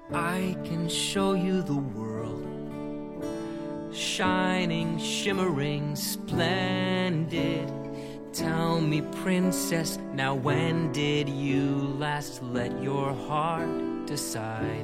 I can show you the world, shining, shimmering, splendid. Tell me, princess, now when did you last let your heart decide?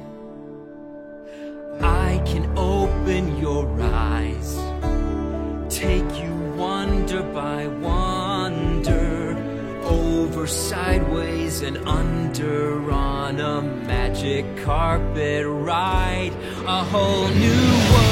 I can open your eyes, take you wonder by wonder, over, sideways, and under, on a magic carpet ride. A whole new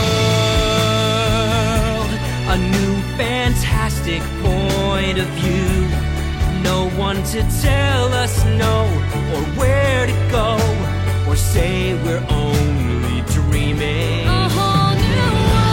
world, a new fantastic point of view. No one to tell us no, or where to go, or say we're only dreaming. A whole new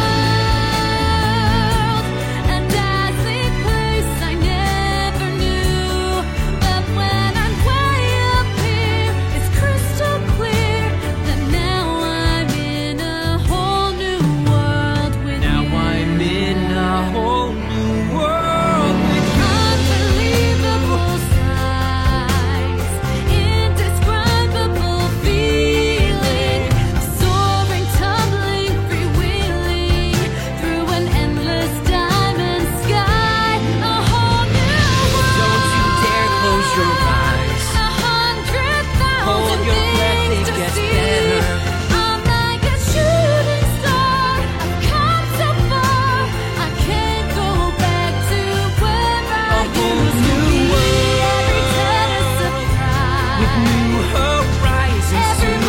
world, a dazzling place I never knew. But when I'm way up here, it's crystal clear that now I'm in a whole new world with Now you. I'm in a whole new world with you. Unbelievable sights, indescribable feeling, soaring, tumbling, freewheeling through an endless diamond sky. A whole new world. Don't you dare close your eyes. 100,000 Hold your breath, things it to gets see. better. I'm like a shooting star. I've come so far. I can't go back to where I whole used to new be. world Every turn a surprise. With new horizons to